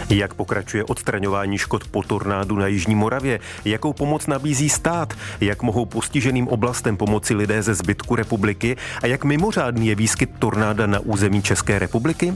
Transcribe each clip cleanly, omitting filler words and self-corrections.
Jak pokračuje odstraňování škod po tornádu na jižní Moravě? Jakou pomoc nabízí stát? Jak mohou postiženým oblastem pomoci lidé ze zbytku republiky? A jak mimořádný je výskyt tornáda na území České republiky?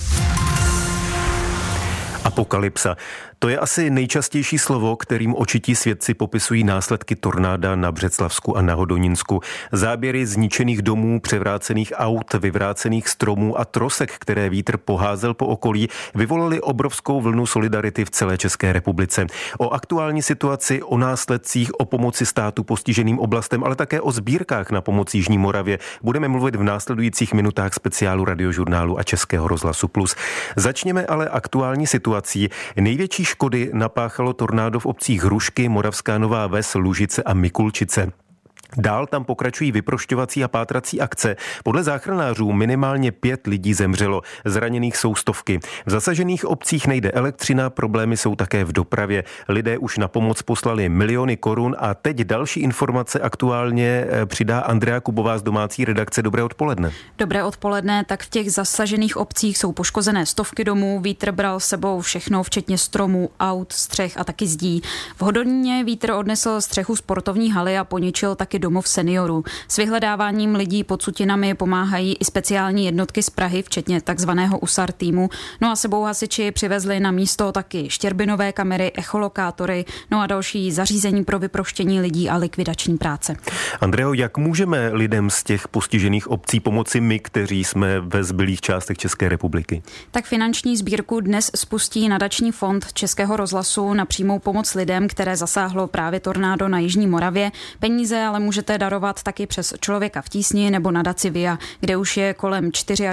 Apokalypsa. To je asi nejčastější slovo, kterým očití svědci popisují následky tornáda na Břeclavsku a na Hodonínsku. Záběry zničených domů, převrácených aut, vyvrácených stromů a trosek, které vítr poházel po okolí, vyvolaly obrovskou vlnu solidarity v celé České republice. O aktuální situaci, o následcích, o pomoci státu postiženým oblastem, ale také o sbírkách na pomoc jižní Moravě budeme mluvit v následujících minutách speciálu Radiožurnálu a Českého rozhlasu Plus. Začněme ale aktuální situací. Největší škody napáchalo tornádo v obcích Hrušky, Moravská Nová Ves, Lužice a Mikulčice. Dál tam pokračují vyprošťovací a pátrací akce. Podle záchranářů minimálně 5 lidí zemřelo, zraněných jsou stovky. V zasažených obcích nejde elektřina, problémy jsou také v dopravě. Lidé už na pomoc poslali miliony korun a teď další informace aktuálně přidá Andrea Kubová z domácí redakce. Dobré odpoledne. Dobré odpoledne, tak v těch zasažených obcích jsou poškozené stovky domů, vítr bral sebou všechno, včetně stromů, aut, střech a taky zdí. V Hodoníně vítr odnesl střechu sportovní haly a poničil taky domov seniorů. S vyhledáváním lidí pod sutinami pomáhají i speciální jednotky z Prahy, včetně takzvaného USAR týmu. No a sebou hasiči přivezli na místo taky štěrbinové kamery, echolokátory, no a další zařízení pro vyproštění lidí a likvidační práce. Andreo, jak můžeme lidem z těch postižených obcí pomoci my, kteří jsme ve zbylých částech České republiky? Tak finanční sbírku dnes spustí nadační fond Českého rozhlasu na přímou pomoc lidem, které zasáhlo právě tornádo na jižní Moravě. Peníze ale můžete darovat taky přes Člověka v tísni nebo nadaci VIA, kde už je kolem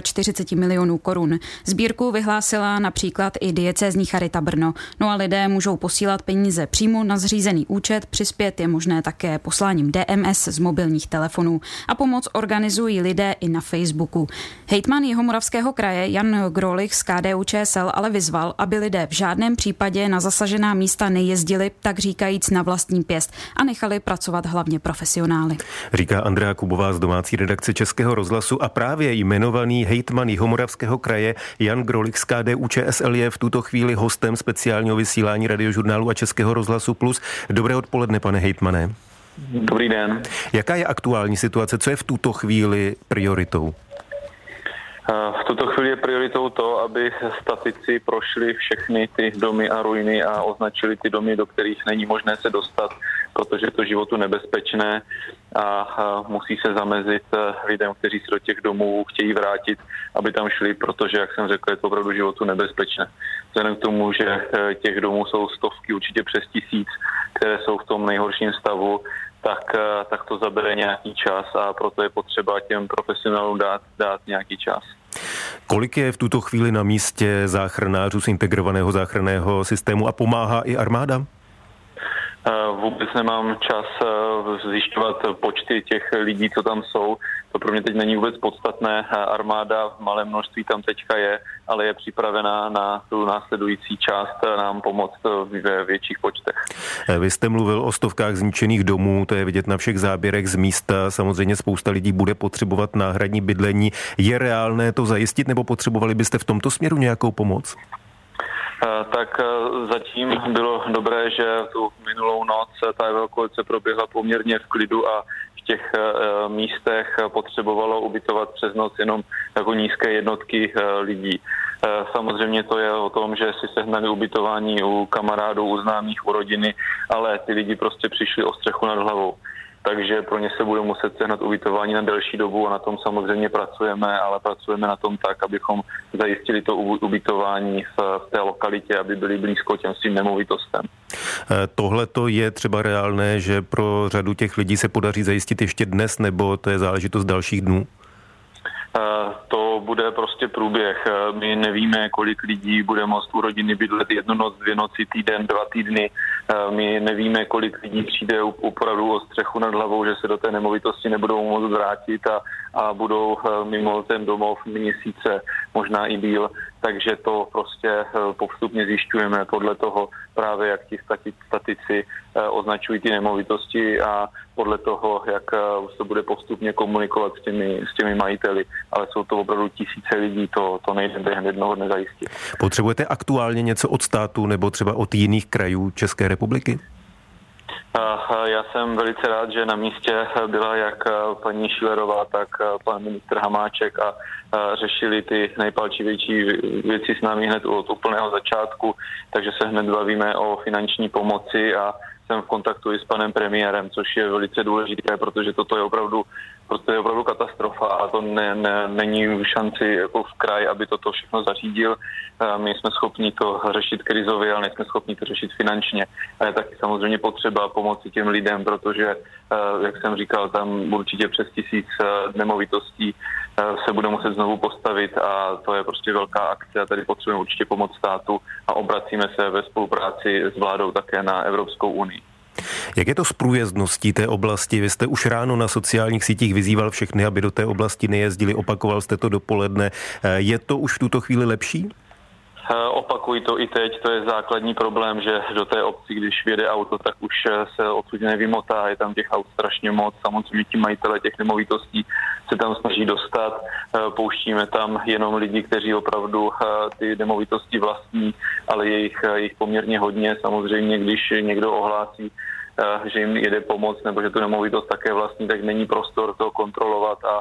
44 milionů korun. Sbírku vyhlásila například i diecézní Charita Brno. No a lidé můžou posílat peníze přímo na zřízený účet, přispět je možné také posláním DMS z mobilních telefonů. A pomoc organizují lidé i na Facebooku. Hejtman Jihomoravského kraje Jan Grolich z KDU-ČSL ale vyzval, aby lidé v žádném případě na zasažená místa nejezdili, tak říkajíc na vlastní pěst, a nechali pracovat hlavně profesionály. Říká Andrea Kubová z domácí redakce Českého rozhlasu a právě jmenovaný hejtman Jihomoravského kraje Jan Grolich z KDU-ČSL je v tuto chvíli hostem speciálního vysílání Radiožurnálu a Českého rozhlasu Plus. Dobré odpoledne, pane hejtmane. Dobrý den. Jaká je aktuální situace? Co je v tuto chvíli prioritou? V tuto chvíli je prioritou to, aby statici prošli všechny ty domy a ruiny a označili ty domy, do kterých není možné se dostat, protože je to životu nebezpečné a musí se zamezit lidem, kteří se do těch domů chtějí vrátit, aby tam šli, protože, jak jsem řekl, je to opravdu životu nebezpečné. Vzhledem k tomu, že těch domů jsou stovky, určitě přes 1000, které jsou v tom nejhorším stavu, tak to zabere nějaký čas a proto je potřeba těm profesionálům dát nějaký čas. Kolik je v tuto chvíli na místě záchranářů z integrovaného záchranného systému a pomáhá i armáda? Vůbec nemám čas zjišťovat počty těch lidí, co tam jsou. To pro mě teď není vůbec podstatné. Armáda v malém množství tam teďka je, ale je připravená na tu následující část nám pomoct ve větších počtech. Vy jste mluvil o stovkách zničených domů, to je vidět na všech záběrech z místa. Samozřejmě spousta lidí bude potřebovat náhradní bydlení. Je reálné to zajistit, nebo potřebovali byste v tomto směru nějakou pomoc? Tak zatím bylo dobré, že tu minulou noc ta evakuace proběhla poměrně v klidu a v těch místech potřebovalo ubytovat přes noc jenom jako nízké jednotky lidí. Samozřejmě to je o tom, že si sehnali ubytování u kamarádů, u známých, u rodiny, ale ty lidi prostě přišli o střechu nad hlavou. Takže pro ně se bude muset sehnat ubytování na delší dobu a na tom samozřejmě pracujeme, ale pracujeme na tom tak, abychom zajistili to ubytování v té lokalitě, aby byli blízko těm svým nemovitostem. Tohle to je třeba reálné, že pro řadu těch lidí se podaří zajistit ještě dnes, nebo to je záležitost dalších dnů? To bude prostě průběh. My nevíme, kolik lidí bude moct u rodiny bydlet 1 noc, 2 noci, týden, 2 týdny. My nevíme, kolik lidí přijde opravdu o střechu nad hlavou, že se do té nemovitosti nebudou moct vrátit a budou mimo ten domov měsíce. možná i díl, takže to prostě postupně zjišťujeme podle toho právě, jak ti statici označují ty nemovitosti a podle toho, jak se bude postupně komunikovat s těmi majiteli, ale jsou to opravdu tisíce lidí, to nejde během jednoho dne zajistit. Potřebujete aktuálně něco od státu nebo třeba od jiných krajů České republiky? Já jsem velice rád, že na místě byla jak paní Schillerová, tak pan ministr Hamáček a řešili ty nejpalčivější věci s námi hned od úplného začátku, takže se hned bavíme o finanční pomoci a jsem v kontaktu i s panem premiérem, což je velice důležité, protože toto je opravdu katastrofa a to není šanci jako v kraji, aby toto všechno zařídil. My jsme schopni to řešit krizově, ale nejsme schopni to řešit finančně. A je taky samozřejmě potřeba pomoci těm lidem, protože, jak jsem říkal, tam určitě přes 1000 nemovitostí se bude muset znovu postavit a to je prostě velká akce a tady potřebujeme určitě pomoc státu a obracíme se ve spolupráci s vládou také na Evropskou unii. Jak je to s průjezdností té oblasti? Vy jste už ráno na sociálních sítích vyzýval všechny, aby do té oblasti nejezdili, opakoval jste to dopoledne. Je to už v tuto chvíli lepší? Opakuji to i teď, to je základní problém, že do té obci, když vyjede auto, tak už se odsud nevymotá, je tam těch aut strašně moc, samozřejmě ti majitele těch nemovitostí se tam snaží dostat, pouštíme tam jenom lidi, kteří opravdu ty nemovitosti vlastní, ale je jich poměrně hodně, samozřejmě když někdo ohlásí, že jim jede pomoc nebo že tu nemovitost také vlastní, tak není prostor to kontrolovat a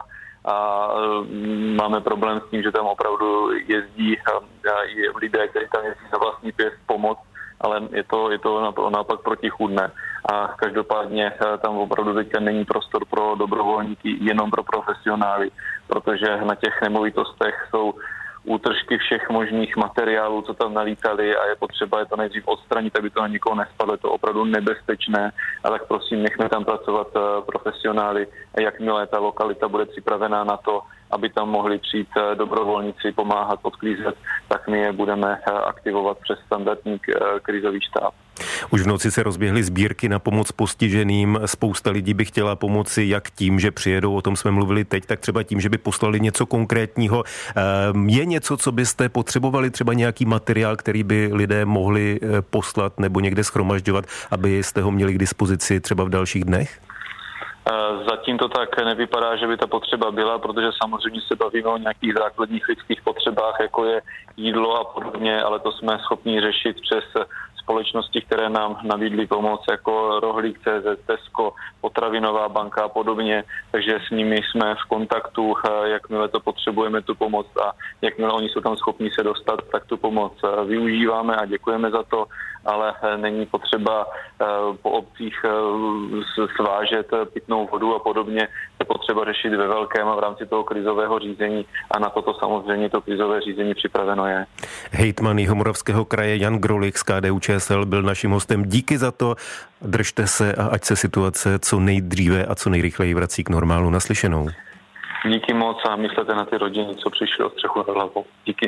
máme problém s tím, že tam opravdu jezdí lidé, kteří tam jezdí za vlastní pěst pomoc, ale je to naopak protichůdné. A každopádně tam opravdu teďka není prostor pro dobrovolníky, jenom pro profesionály, protože na těch nemovitostech jsou útržky všech možných materiálů, co tam nalítali a je potřeba je to nejdřív odstranit, aby to na nikoho nespadlo, je to opravdu nebezpečné a tak prosím, nechme tam pracovat profesionály a jakmile ta lokalita bude připravená na to, aby tam mohli přijít dobrovolníci pomáhat odklízet, tak my je budeme aktivovat přes standardní krizový štáb. Už v noci se rozběhly sbírky na pomoc postiženým. Spousta lidí by chtěla pomoci jak tím, že přijedou, o tom jsme mluvili teď, tak třeba tím, že by poslali něco konkrétního. Je něco, co byste potřebovali, třeba nějaký materiál, který by lidé mohli poslat nebo někde shromažďovat, abyste ho měli k dispozici třeba v dalších dnech? Zatím to tak nevypadá, že by ta potřeba byla, protože samozřejmě se bavíme o nějakých základních lidských potřebách, jako je jídlo a podobně, ale to jsme schopni řešit přes společnosti, které nám nabídly pomoc, jako Rohlík.cz, Tesco, Potravinová banka a podobně, takže s nimi jsme v kontaktu, jakmile to potřebujeme, tu pomoc a jakmile oni jsou tam schopni se dostat, tak tu pomoc využíváme a děkujeme za to, ale není potřeba po obcích svážet pitnou vodu a podobně, je potřeba řešit ve velkém a v rámci toho krizového řízení a na toto samozřejmě to krizové řízení připraveno je. Hejtman Jihomoravského kraje Jan Grolich z KDU-ČSL byl naším hostem. Díky za to, držte se a ať se situace co nejdříve a co nejrychleji vrací k normálu. Naslyšenou. Díky moc a myslete na ty rodiny, co přišli o střechu nad hlavou. Díky.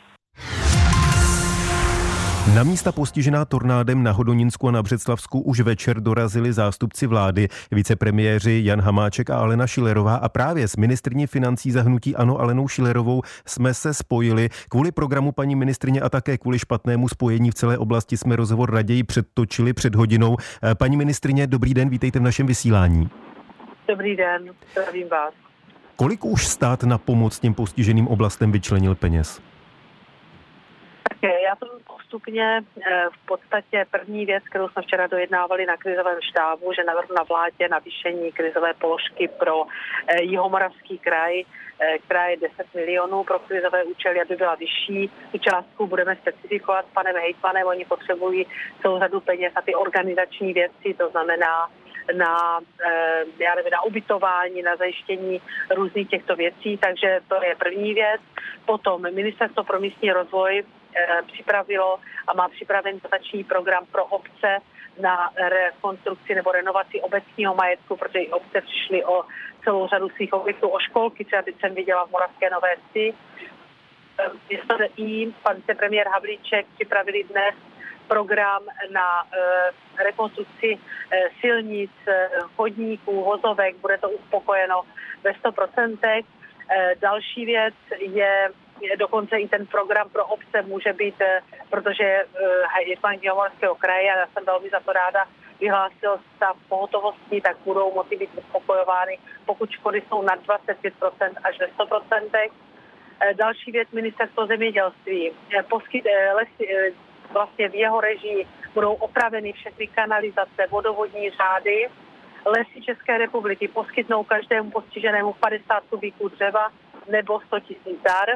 Na místa postižená tornádem na Hodonínsku a na Břeclavsku už večer dorazili zástupci vlády, vicepremiéři Jan Hamáček a Alena Schillerová a právě s ministryní financí za hnutí ANO Alenou Schillerovou jsme se spojili. Kvůli programu paní ministryně a také kvůli špatnému spojení v celé oblasti jsme rozhovor raději předtočili před hodinou. Paní ministryně, dobrý den, vítejte v našem vysílání. Dobrý den, zdravím vás. Kolik už stát na pomoc těm postiženým oblastem vyčlenil peněz? Já to postupně v podstatě první věc, kterou jsme včera dojednávali na krizovém štábu, že navrhnu na vládě navýšení krizové položky pro Jihomoravský kraj, která je 10 milionů pro krizové účely, aby byla vyšší. Tu částku budeme specifikovat s panem hejtmanem, oni potřebují celou řadu peněz na ty organizační věci, to znamená na ubytování, na zajištění různých těchto věcí, takže to je první věc. Potom Ministerstvo pro místní rozvoj připravilo a má připraven dotační program pro obce na rekonstrukci nebo renovaci obecního majetku, protože i obce přišly o celou řadu svých objektů, o školky, třeba teď jsem viděla v Moravské Nové Vsi. I pan vicepremiér Havlíček připravili dnes program na rekonstrukci silnic, chodníků, vozovek, bude to uspokojeno ve 100%. Další věc je dokonce i ten program pro obce může být, protože hejtman Jihomoravského kraje, a já jsem velmi za to ráda, vyhlásil stav pohotovosti, tak budou moci být uspokojovány, pokud škody jsou nad 25% až ve 100%. Další věc, ministerstvo zemědělství. Vlastně v jeho režii budou opraveny všechny kanalizace, vodovodní řády. Lesy České republiky poskytnou každému postiženému 50 kubíků dřeva nebo 100 000 dar.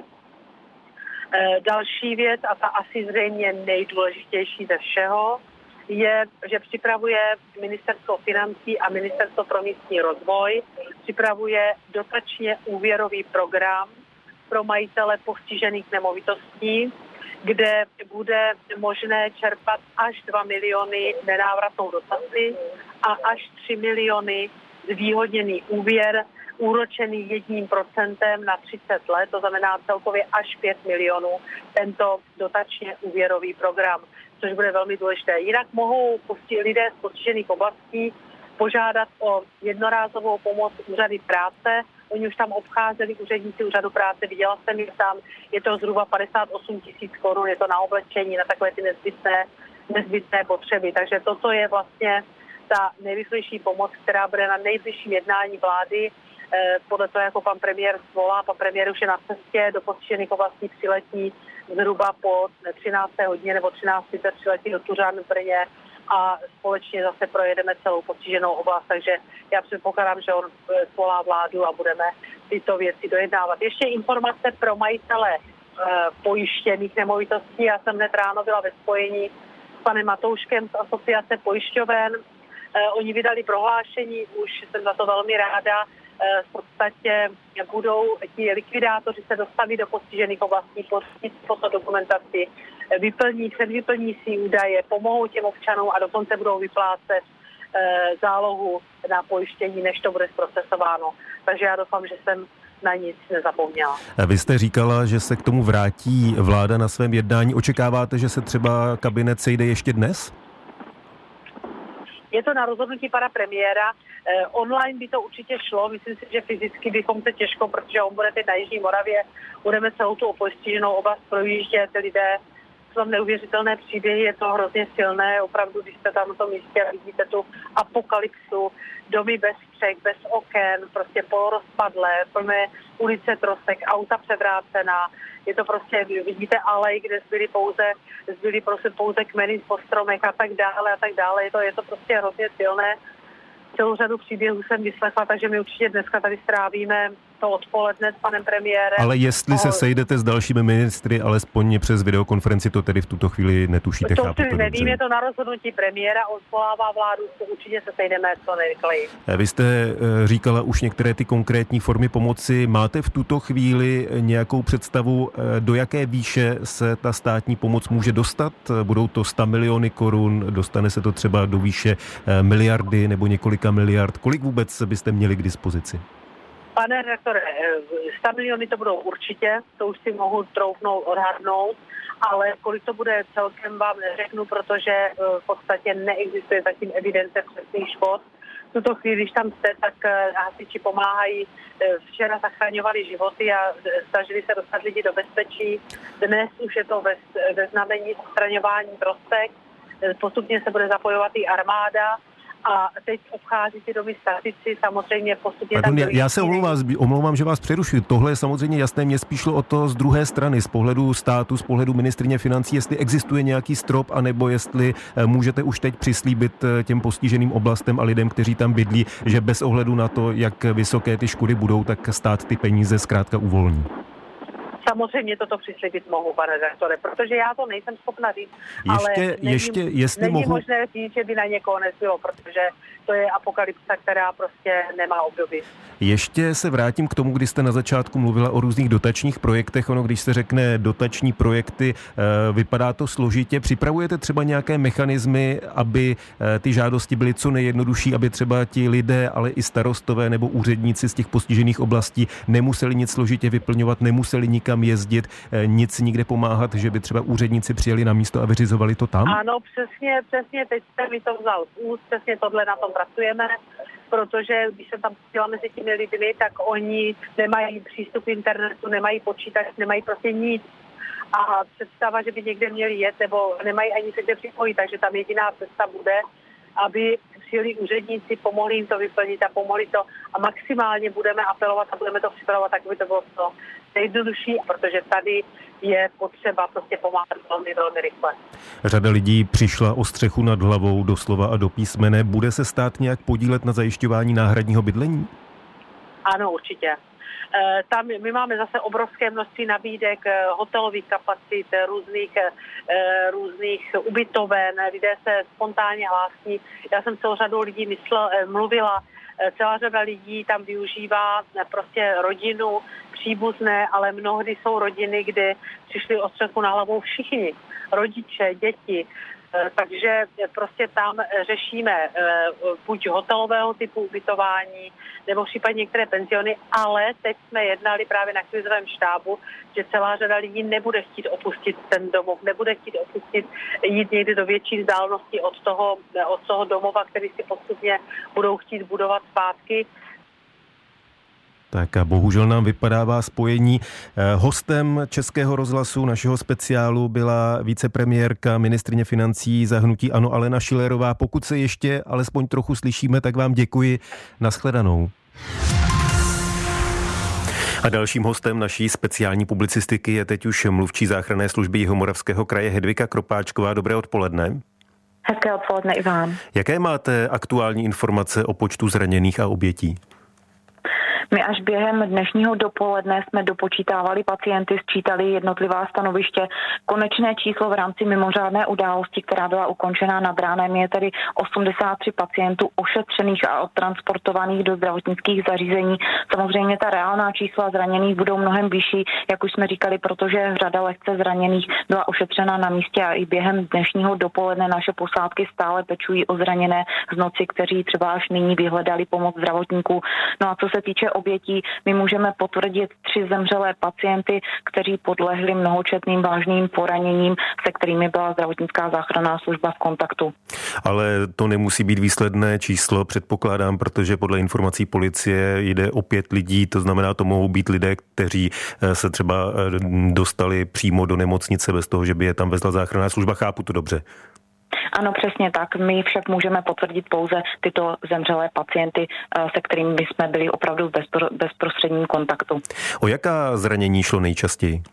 Další věc, a ta asi zřejmě nejdůležitější ze všeho, je, že připravuje Ministerstvo financí a Ministerstvo pro místní rozvoj, připravuje dotačně úvěrový program pro majitele postižených nemovitostí, kde bude možné čerpat až 2 miliony nenávratnou dotaci a až 3 miliony zvýhodněný úvěr, úročený 1% na 30 let, to znamená celkově až 5 milionů tento dotačně úvěrový program, což bude velmi důležité. Jinak mohou lidé z postižených oblastí požádat o jednorázovou pomoc úřady práce. Oni už tam obcházeli úředníci úřadu práce, viděla jsem je tam, je to zhruba 58 000 korun, je to na oblečení, na takové ty nezbytné potřeby. Takže toto je vlastně ta nejrychlejší pomoc, která bude na nejbližším jednání vlády. Podle toho, jako pan premiér zvolá, pan premiér už je na cestě do postižených oblastí, přiletí zhruba po 13. hodině nebo 13:30 přiletí do Tuřan v Brně a společně zase projedeme celou postiženou oblast, takže já předpokládám, že on svolá vládu a budeme tyto věci dojednávat. Ještě informace pro majitele pojištěných nemovitostí. Já jsem hned ráno byla ve spojení s panem Matouškem z Asociace pojišťoven. Oni vydali prohlášení, už jsem za to velmi ráda. V podstatě budou ti likvidátoři se dostaví do postižených oblastí, poskytnout fotodokumentaci, předvyplní si údaje, pomohou těm občanům a dokonce budou vyplácet zálohu na pojištění, než to bude zprocesováno. Takže já doufám, že jsem na nic nezapomněla. Vy jste říkala, že se k tomu vrátí vláda na svém jednání. Očekáváte, že se třeba kabinet sejde ještě dnes? Je to na rozhodnutí pana premiéra. Online by to určitě šlo. Myslím si, že fyzicky bychom se těžko, protože on bude teď na Jižní Moravě, budeme celou tu postiženou oblast projíždět, lidé jsou tam neuvěřitelné příběhy, je to hrozně silné, opravdu, když jste tam na tom místě a vidíte tu apokalypsu, domy bez střech, bez oken, prostě polorozpadlé, plné ulice trosek, auta převrácená, je to prostě, vidíte alej, kde zbyly pouze kmeny po stromech a tak dále, je to prostě hrozně silné. Celou řadu příběhů jsem vyslechla, takže my určitě dneska tady strávíme to odpoledne s panem premiérem. Ale jestli se sejdete s dalšími ministry, alespoň přes videokonferenci, to tedy v tuto chvíli netušíte, chápu to nevím, dobře. Je to na rozhodnutí premiéra, on svolává vládu, určitě se sejdeme co nejrychleji. Vy jste říkala už některé ty konkrétní formy pomoci. Máte v tuto chvíli nějakou představu, do jaké výše se ta státní pomoc může dostat? Budou to 100 miliony korun, dostane se to třeba do výše miliardy nebo několika miliard? Kolik vůbec byste měli k dispozici? Pane redaktore, 100 miliony to budou určitě, to už si mohu troufnout, odhadnout, ale kolik to bude celkem vám neřeknu, protože v podstatě neexistuje zatím evidence přesných škod. V tuto chvíli, když tam jste, tak hasiči pomáhají. Včera zachraňovali životy a snažili se dostat lidi do bezpečí. Dnes už je to ve znamení odstraňování trosek. Postupně se bude zapojovat i armáda. A teď obchází ty domy statici, samozřejmě postupně tam... Já se omlouvám, že vás přerušuji. Tohle je samozřejmě jasné, mě spíš šlo o to z druhé strany, z pohledu státu, z pohledu ministryně financí, jestli existuje nějaký strop, anebo jestli můžete už teď přislíbit těm postiženým oblastem a lidem, kteří tam bydlí, že bez ohledu na to, jak vysoké ty škody budou, tak stát ty peníze zkrátka uvolní. Samozřejmě toto přislíbit mohu, pane redaktore, protože já to nejsem schopna říct, ale není možné říct, že by na někoho nezbylo, protože to je apokalypsa, která prostě nemá období. Ještě se vrátím k tomu, kdy jste na začátku mluvila o různých dotačních projektech. Ono, když se řekne dotační projekty, vypadá to složitě. Připravujete třeba nějaké mechanismy, aby ty žádosti byly co nejjednodušší, aby třeba ti lidé, ale i starostové nebo úředníci z těch postižených oblastí nemuseli nic složitě vyplňovat, nemuseli nikam jezdit, nic nikde pomáhat, že by třeba úředníci přijeli na místo a vyřizovali to tam? Ano, přesně, teď jste mi to vzal z úst, přesně tohle na tom pracujeme. protože když jsem tam pustila mezi těmi lidmi, tak oni nemají přístup k internetu, nemají počítač, nemají prostě nic. A představa, že by někde měli jet, nebo nemají ani se kde připojit, takže tam jediná cesta bude, aby přijeli úředníci, pomohli jim to vyplnit a pomohli to a maximálně budeme apelovat a budeme to připravovat, tak by to bylo to nejjednodušší, protože tady je potřeba prostě pomáhat velmi, velmi rychle. Řada lidí přišla o střechu nad hlavou doslova a do písmene. Bude se stát nějak podílet na zajišťování náhradního bydlení? Ano, určitě. Tam my máme zase obrovské množství nabídek, hotelových kapacit, různých ubytoven, lidé se spontánně hlásí. Já jsem celou řadou lidí mluvila, celá řada lidí tam využívá prostě rodinu, příbuzné, ale mnohdy jsou rodiny, kde přišli o střechu na hlavou všichni, rodiče, děti. Takže prostě tam řešíme buď hotelového typu ubytování, nebo případně některé penziony, ale teď jsme jednali právě na krizovém štábu, že celá řada lidí nebude chtít opustit ten domov, nebude chtít opustit, jít někdy do větší vzdálenosti od toho domova, který si postupně budou chtít budovat zpátky. Tak a bohužel nám vypadává spojení. Hostem Českého rozhlasu našeho speciálu byla vicepremiérka, ministryně financí za hnutí ANO Alena Schillerová. Pokud se ještě alespoň trochu slyšíme, tak vám děkuji. Nashledanou. A dalším hostem naší speciální publicistiky je teď už mluvčí záchranné služby Jihomoravského kraje Hedvika Kropáčková. Dobré odpoledne. Hezké odpoledne i vám. Jaké máte aktuální informace o počtu zraněných a obětí? My až během dnešního dopoledne jsme dopočítávali pacienty, sčítali jednotlivá stanoviště. Konečné číslo v rámci mimořádné události, která byla ukončena nad ránem, je tedy 83 pacientů ošetřených a odtransportovaných do zdravotnických zařízení. Samozřejmě ta reálná čísla zraněných budou mnohem vyšší, jak už jsme říkali, protože řada lehce zraněných byla ošetřena na místě a i během dnešního dopoledne naše posádky stále pečují o zraněné z noci, kteří třeba až nyní vyhledali pomoc zdravotníků. No a co se týče obětí, my můžeme potvrdit 3 zemřelé pacienty, kteří podlehli mnohočetným vážným poraněním, se kterými byla zdravotnická záchranná služba v kontaktu. Ale to nemusí být výsledné číslo, předpokládám, protože podle informací policie jde o 5 lidí, to znamená, to mohou být lidé, kteří se třeba dostali přímo do nemocnice bez toho, že by je tam vezla záchranná služba. Chápu to dobře? Ano, přesně tak. My však můžeme potvrdit pouze tyto zemřelé pacienty, se kterými jsme byli opravdu v bezprostředním kontaktu. O jaká zranění šlo nejčastěji?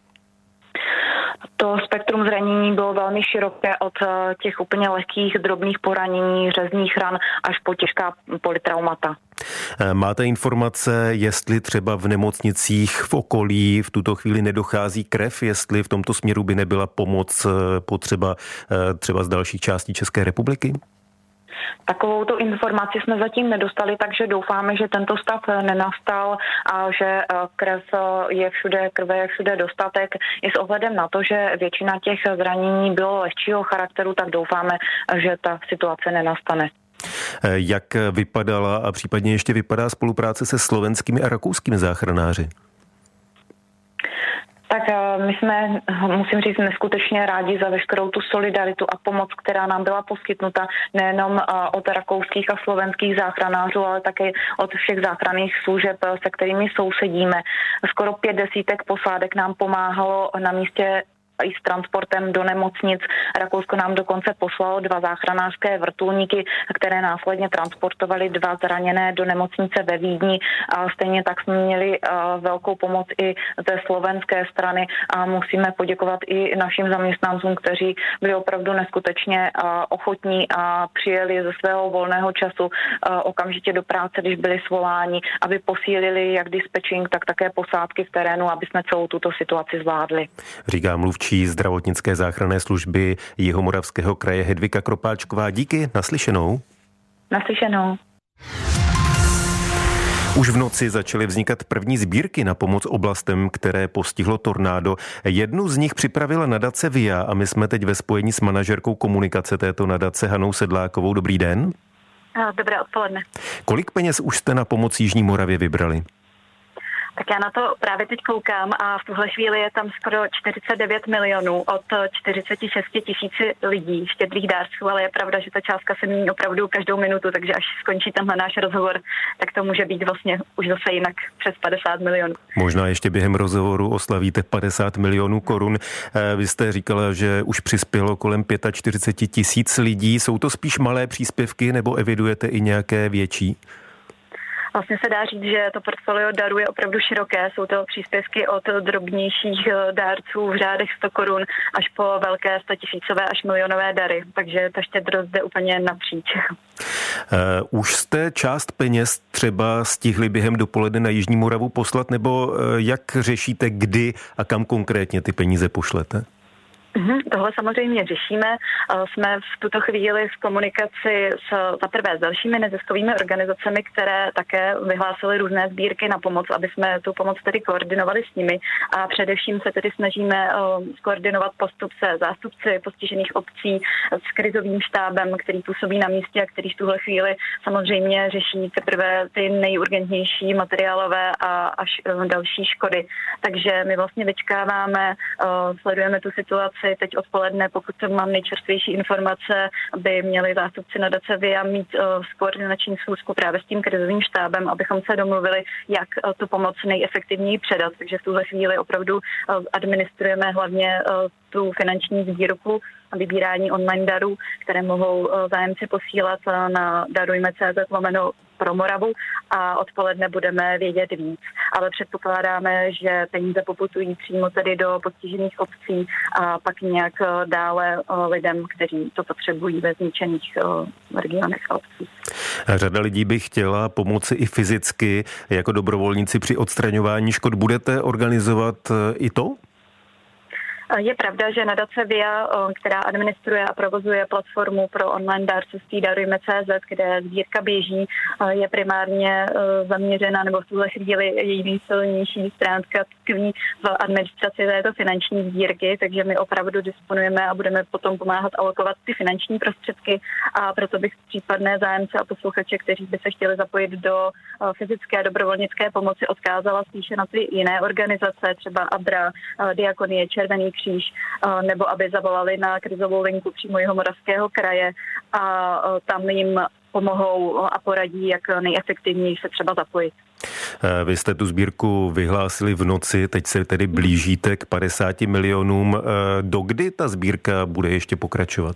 To spektrum zranění bylo velmi široké od těch úplně lehkých drobných poranění, řezních ran až po těžká polytraumata. Máte informace, jestli třeba v nemocnicích v okolí v tuto chvíli nedochází krev, jestli v tomto směru by nebyla pomoc potřeba třeba z dalších částí České republiky? Takovouto informaci jsme zatím nedostali, takže doufáme, že tento stav nenastal a že krev je všude, krve je všude dostatek. I s ohledem na to, že většina těch zranění bylo lehčího charakteru, tak doufáme, že ta situace nenastane. Jak vypadala a případně ještě vypadá spolupráce se slovenskými a rakouskými záchranáři? Tak my jsme, musím říct, neskutečně rádi za veškerou tu solidaritu a pomoc, která nám byla poskytnuta nejenom od rakouských a slovenských záchranářů, ale také od všech záchranných služeb, se kterými sousedíme. Skoro 5 desítek posádek nám pomáhalo na místě i s transportem do nemocnic. Rakousko nám dokonce poslalo 2 záchranářské vrtulníky, které následně transportovali 2 zraněné do nemocnice ve Vídni. A stejně tak jsme měli velkou pomoc i ze slovenské strany a musíme poděkovat i našim zaměstnancům, kteří byli opravdu neskutečně ochotní a přijeli ze svého volného času okamžitě do práce, když byli svoláni, aby posílili jak dispečing, tak také posádky v terénu, aby jsme celou tuto situaci zvládli. Říká mluvčí zdravotnické záchranné služby Jihomoravského kraje Hedvika Kropáčková. Díky, naslyšenou. Naslyšenou. Už v noci začaly vznikat první sbírky na pomoc oblastem, které postihlo tornádo. Jednu z nich připravila nadace VIA a my jsme teď ve spojení s manažerkou komunikace této nadace Hanou Sedlákovou. Dobrý den. Dobré odpoledne. Kolik peněz už jste na pomoc Jižní Moravě vybrali? Tak já na to právě teď koukám a v tuhle chvíli je tam skoro 49 milionů od 46 tisíci lidí štědrých dárců, ale je pravda, že ta částka se mění opravdu každou minutu, takže až skončí tenhle náš rozhovor, tak to může být vlastně už zase jinak přes 50 milionů. Možná ještě během rozhovoru oslavíte 50 milionů korun. Vy jste říkala, že už přispělo kolem 45 tisíc lidí. Jsou to spíš malé příspěvky nebo evidujete i nějaké větší? Vlastně se dá říct, že to portfolio darů je opravdu široké. Jsou to příspěvky od drobnějších dárců v řádech 100 korun až po velké 100 tisícové až milionové dary. Takže ta štědrost jde úplně napříč. Už jste část peněz třeba stihli během dopoledne na Jižní Moravu poslat, nebo jak řešíte, kdy a kam konkrétně ty peníze pošlete? Tohle samozřejmě řešíme. Jsme v tuto chvíli v komunikaci zaprvé s dalšími neziskovými organizacemi, které také vyhlásily různé sbírky na pomoc, aby jsme tu pomoc tedy koordinovali s nimi. A především se tedy snažíme skoordinovat postup se zástupci postižených obcí s krizovým štábem, který působí na místě a který v tuhle chvíli samozřejmě řeší teprve ty nejurgentnější materiálové a až další škody. Takže my vlastně vyčkáváme, sledujeme tu situaci. Teď odpoledne, pokud mám nejčerstvější informace, by měli zástupci nadace VIA mít koordinační schůzku právě s tím krizovým štábem, abychom se domluvili, jak tu pomoc nejefektivněji předat. Takže v tuhle chvíli opravdu administrujeme hlavně tu finanční sbírku a vybírání online darů, které mohou zájemci posílat na darujme.cz pro Moravu a odpoledne budeme vědět víc. Ale předpokládáme, že peníze poputují přímo tedy do postižených obcí a pak nějak dále lidem, kteří to potřebují ve zničených regionech a obcích. Řada lidí by chtěla pomoci i fyzicky jako dobrovolníci při odstraňování škod. Budete organizovat i to? Je pravda, že nadace VIA, která administruje a provozuje platformu pro online dárcovství Darujme.cz, kde sbírka běží, je primárně zaměřena, nebo v tuhle chvíli její nejsilnější stránka tkví v administraci této finanční sbírky, takže my opravdu disponujeme a budeme potom pomáhat alokovat ty finanční prostředky a proto bych případné zájemce a posluchače, kteří by se chtěli zapojit do fyzické dobrovolnické pomoci, odkázala spíše na ty jiné organizace, třeba ABRA, Diakonie, Červený kříž, nebo aby zavolali na krizovou linku přímo Jihomoravského kraje a tam jim pomohou a poradí, jak nejefektivněji se třeba zapojit. Vy jste tu sbírku vyhlásili v noci, teď se tedy blížíte k 50 milionům. Dokdy ta sbírka bude ještě pokračovat?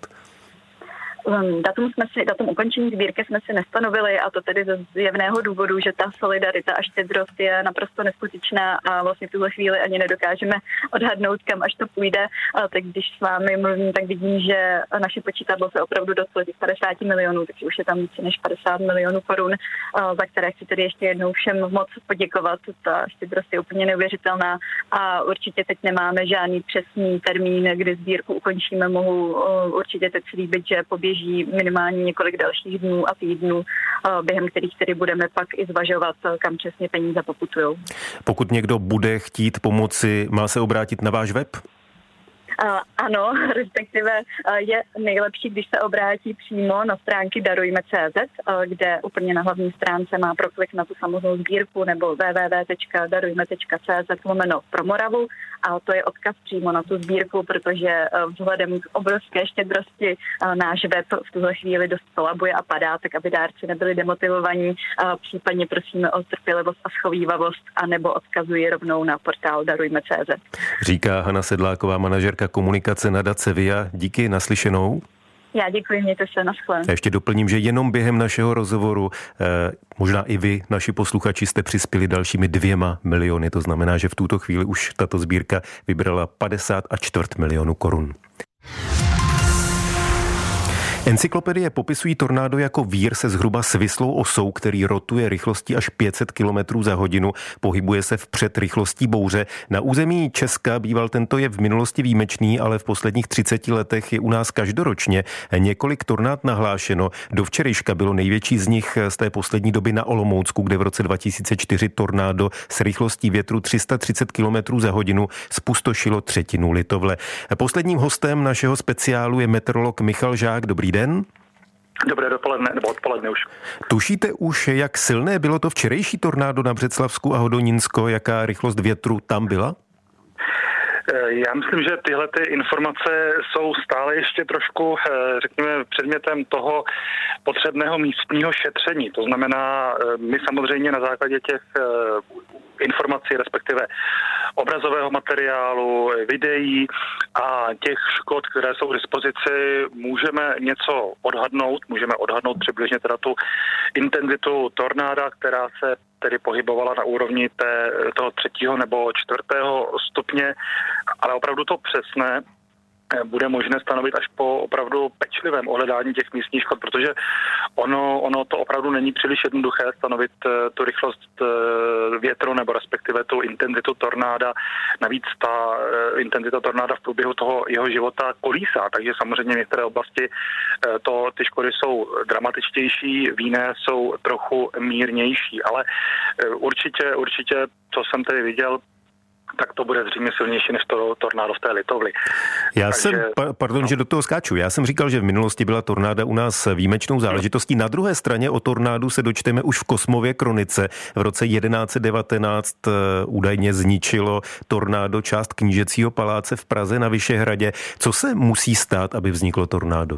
Datum ukončení sbírky jsme si nestanovili a to tedy ze zjevného důvodu, že ta solidarita a štědrost je naprosto neskutečná a vlastně v tuhle chvíli ani nedokážeme odhadnout, kam až to půjde. A teď když s vámi mluvím, tak vidím, že naše počítadlo se opravdu dostalo těch 50 milionů, takže už je tam více než 50 milionů korun, za které chci tedy ještě jednou všem moc poděkovat. Ta štědrost je úplně neuvěřitelná a určitě teď nemáme žádný přesný termín, kdy sbírku ukončíme. Mohu určitě teď slíbit, že poběží minimálně několik dalších dnů a týdnů, během kterých tedy budeme pak i zvažovat, kam přesně peníze poputujou. Pokud někdo bude chtít pomoci, má se obrátit na váš web? Ano, respektive je nejlepší, když se obrátí přímo na stránky Darujme.cz, kde úplně na hlavní stránce má proklik na tu samotnou sbírku nebo www.darujme.cz/pro Moravu a to je odkaz přímo na tu sbírku, protože vzhledem k obrovské štědrosti náš web v tuhle chvíli dost kolabuje a padá, tak aby dárci nebyli demotivovaní. Případně prosíme o trpělivost a schovívavost a nebo odkazuji rovnou na portál Darujme.cz. Říká Hana Sedláková, manažerka komunikace nadace VIA. Díky, naslyšenou. Já děkuji, mějte se, naschle. Ještě doplním, že jenom během našeho rozhovoru, možná i vy, naši posluchači, jste přispěli dalšími 2 miliony. To znamená, že v tuto chvíli už tato sbírka vybrala 50,25 milionu korun. Encyklopedie popisují tornádo jako vír se zhruba svislou osou, který rotuje rychlostí až 500 km za hodinu, pohybuje se vpřed rychlostí bouře. Na území Česka býval tento jev v minulosti výjimečný, ale v posledních 30 letech je u nás každoročně několik tornád nahlášeno. Do včerejška bylo největší z nich z té poslední doby na Olomoucku, kde v roce 2004 tornádo s rychlostí větru 330 km za hodinu zpustošilo třetinu Litovle. Posledním hostem našeho speciálu je meteorolog Michal Žák. Dobrý den. Dobré dopoledne, nebo odpoledne už. Tušíte už, jak silné bylo to včerejší tornádo na Břeclavsku a Hodonínsko? Jaká rychlost větru tam byla? Já myslím, že tyhle ty informace jsou stále ještě trošku, řekněme, předmětem toho potřebného místního šetření. To znamená, my samozřejmě na základě těch informací, respektive obrazového materiálu, videí a těch škod, které jsou k dispozici, můžeme něco odhadnout. Můžeme odhadnout přibližně teda tu intenzitu tornáda, která se tedy pohybovala na úrovni toho 3. nebo 4. stupně, ale opravdu to přesné bude možné stanovit až po opravdu pečlivém ohledání těch místních škod, protože ono to opravdu není příliš jednoduché stanovit tu rychlost větru nebo respektive tu intenzitu tornáda. Navíc ta intenzita tornáda v průběhu toho jeho života kolísá, takže samozřejmě v některé oblasti ty škody jsou dramatičtější, v jiné jsou trochu mírnější, ale určitě, co jsem tady viděl, tak to bude zřejmě silnější než to tornádo v té Litovli. Pardon, že do toho skáču. Já jsem říkal, že v minulosti byla tornáda u nás výjimečnou záležitostí. Na druhé straně o tornádu se dočteme už v Kosmově kronice. V roce 1119 údajně zničilo tornádo část knížecího paláce v Praze na Vyšehradě. Co se musí stát, aby vzniklo tornádo?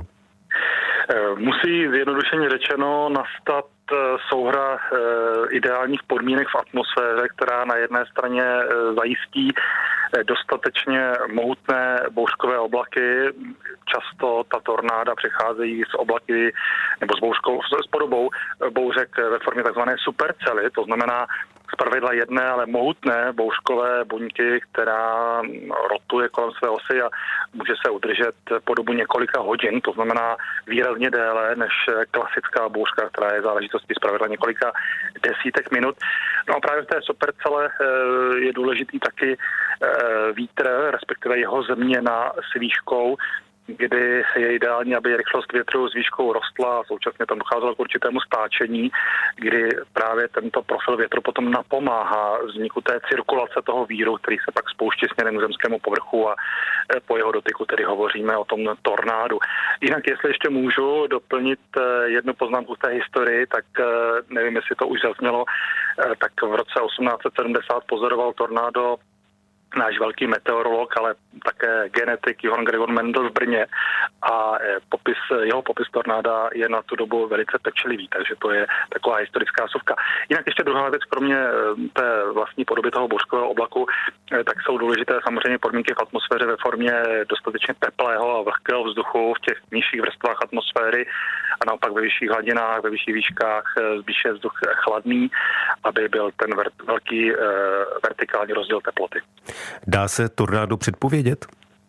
Musí zjednodušeně řečeno nastat souhra ideálních podmínek v atmosféře, která na jedné straně zajistí dostatečně mohutné bouřkové oblaky. Často ta tornáda přecházejí z oblaky nebo s podobou bouřek ve formě tzv. Supercely, to znamená zpravidla jedné, ale mohutné bouřkové buňky, která rotuje kolem své osy a může se udržet po dobu několika hodin, to znamená výrazně déle než klasická bouřka, která je záležitostí zpravidla několika desítek minut. No a právě v té supercele je důležitý taky vítr, respektive jeho změna s výškou, kdy je ideální, aby rychlost větru s výškou rostla a současně tam docházelo k určitému stáčení, kdy právě tento profil větru potom napomáhá vzniku té cirkulace toho víru, který se pak spouští směrem k zemskému povrchu a po jeho dotyku tedy hovoříme o tom tornádu. Jinak, jestli ještě můžu doplnit jednu poznámku z té historii, tak nevím, jestli to už zaznělo, tak v roce 1870 pozoroval tornádo náš velký meteorolog, ale také genetik Johann Gregor Mendel v Brně a jeho popis tornáda je na tu dobu velice pečlivý, takže to je taková historická suvka. Jinak ještě druhá věc, kromě té vlastní podoby toho bouřkového oblaku, tak jsou důležité samozřejmě podmínky v atmosféře ve formě dostatečně teplého a vlhkého vzduchu v těch nižších vrstvách atmosféry a naopak ve vyšších hladinách, ve vyšších výškách spíše vzduch chladný, aby byl ten velký vertikální rozdíl teploty. Dá se tornádo předpovědět?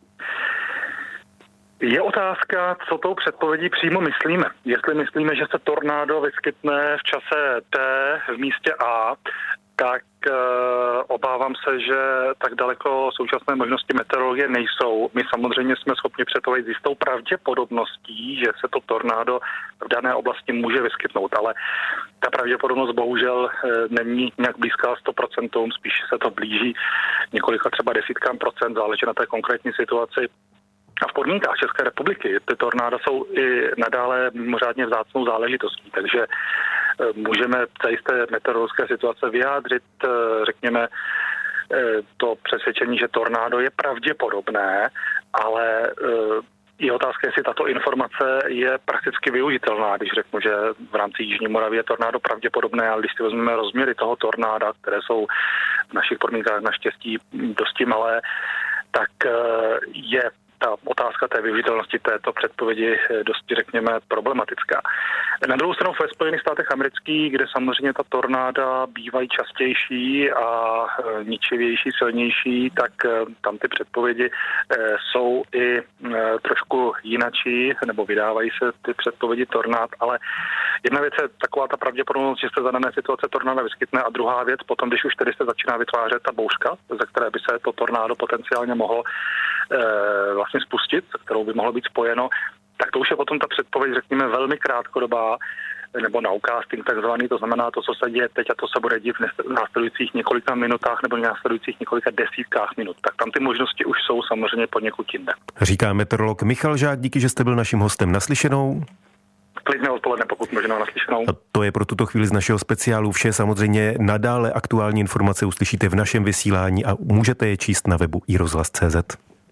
Je otázka, co tou předpovědí přímo myslíme. Jestli myslíme, že se tornádo vyskytne v čase T v místě A, tak obávám se, že tak daleko současné možnosti meteorologie nejsou. My samozřejmě jsme schopni předpovědět s jistou pravděpodobností, že se to tornádo v dané oblasti může vyskytnout, ale ta pravděpodobnost bohužel není nějak blízká 100%, spíš se to blíží několika třeba desítkám procent, záleží na té konkrétní situaci. A v podmínkách České republiky ty tornáda jsou i nadále mimořádně vzácnou záležitostí, takže můžeme za jisté meteorologické situace vyjádřit, řekněme, to přesvědčení, že tornádo je pravděpodobné, ale je otázka, jestli tato informace je prakticky využitelná, když řeknu, že v rámci Jižní Moravy je tornádo pravděpodobné, ale když si vezmeme rozměry toho tornáda, které jsou v našich podmínkách naštěstí dosti malé, tak je ta otázka té využitelnosti této předpovědi dosti, řekněme, problematická. Na druhou stranu ve Spojených státech amerických, kde samozřejmě ta tornáda bývají častější a ničivější, silnější, tak tam ty předpovědi jsou i trošku jinačí, nebo vydávají se ty předpovědi tornád, ale jedna věc je taková ta pravděpodobnost, že se za dané situace tornáda vyskytne, a druhá věc potom, když už tedy se začíná vytvářet ta bouřka, ze které by se to tornádo potenciálně mohlo vlastně spustit, se kterou by mohlo být spojeno, tak to už je potom ta předpověď, řekněme, velmi krátkodobá, nebo nowcasting takzvaný, to znamená to, co se děje teď a to se bude dít v následujících několika minutách nebo následujících několika desítkách minut. Tak tam ty možnosti už jsou samozřejmě poněkud jinde. Říká meteorolog Michal Žák, díky, že jste byl naším hostem. Naslyšenou. klidné odpoledne, pokud možná naslyšenou. A to je pro tuto chvíli z našeho speciálu vše. Samozřejmě nadále aktuální informace uslyšíte v našem vysílání a můžete je číst na webu iRozhlas.cz.